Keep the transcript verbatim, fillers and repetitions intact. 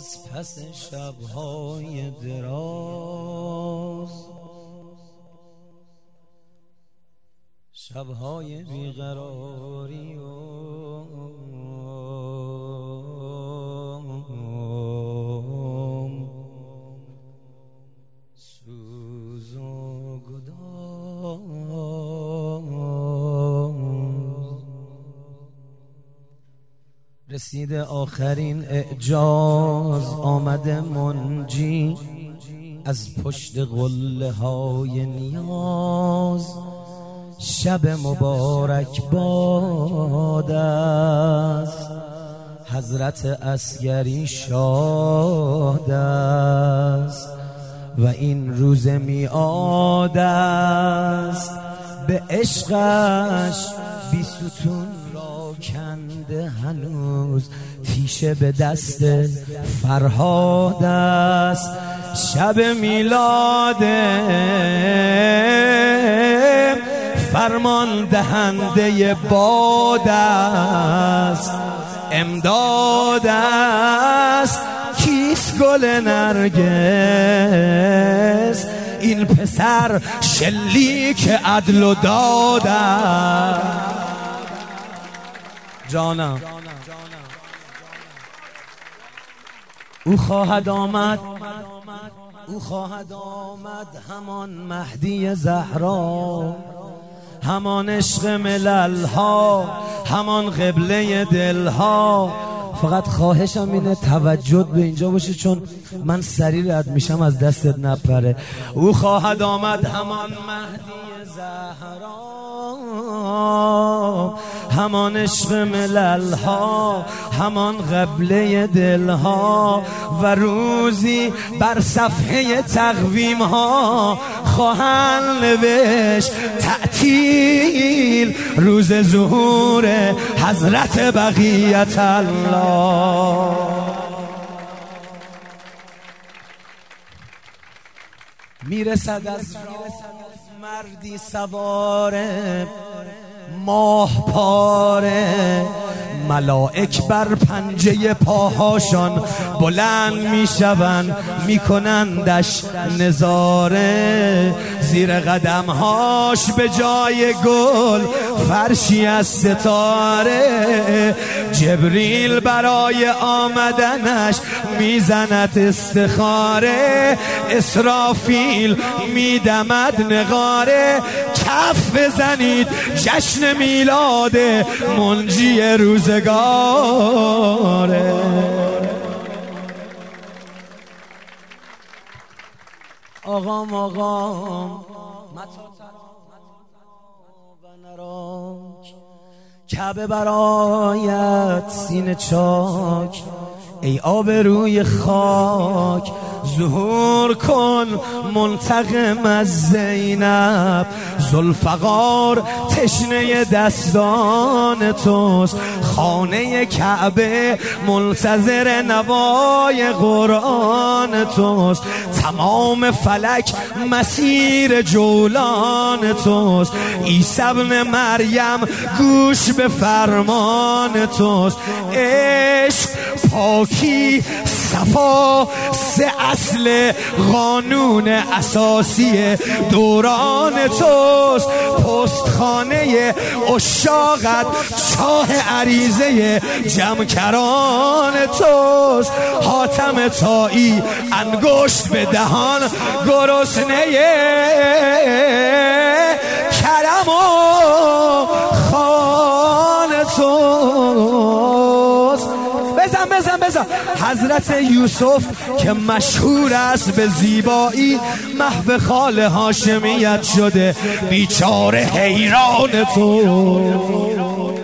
از پس شب‌های دراز، شب‌های بیقراری و سوز و گداز، رسیده آخرین اعجاز، آمده منجی از پشت قله های نیاز. شب مبارک باد است، حضرت عسگری شاد است و این روز میعاد است. به عشقش بی ستون را کنده هنوز، تیشه به دست فرهاد است. شب میلاده فرمان دهنده باد است، امداد است. کیست گل نرگس، این پسر شلیک عدل و داد است. جانم او خواهد آمد، او خواهد آمد همان مهدی زهرا، همان عشق ملل ها، همان قبله دل ها. فقط خواهشم اینه توجه به اینجا باشه، چون من سریع رد میشم از دستت نپره. او خواهد آمد همان مهدی زهرا، همان عشق ملل ها، همان قبله دل ها. و روزی بر صفحه تقویم ها خواهند نوشت تعطیل، روز ظهور حضرت بقیت الله. میرسد از مردی سواره ماه پاره، ملائک بر پنجه پاهاشان بلند میشوند، میکنندش نظاره. زیر قدمهاش به جای گل فرشی از ستاره. جبریل برای آمدنش میزند استخاره، اسرافیل میدمد نغاره. کف بزنید جشن میلاد منجی روزگاره. آقام آقام و نراک، کعبه برایت سینه چاک. ای آب روی خاک ظهور کن منتقم از زینب. ذوالفقار تشنه دستان توست، خانه کعبه منتظر نوای قرآن توست. تمام فلک مسیر جولان توست. عیسی ابن مریم گوش به فرمان توست. عشق، پاکی، صفا سه اصل قانون اساسی دوران توست. پستخانه عشاقت چاه عریضه جمکران توست. حاتم طایی انگشت به دهان گرسنه کرم و خان توست. بزن بزن بزن. حضرت یوسف که مشهور است به زیبایی، محو خال هاشمیت شده، بیچاره حیران تو.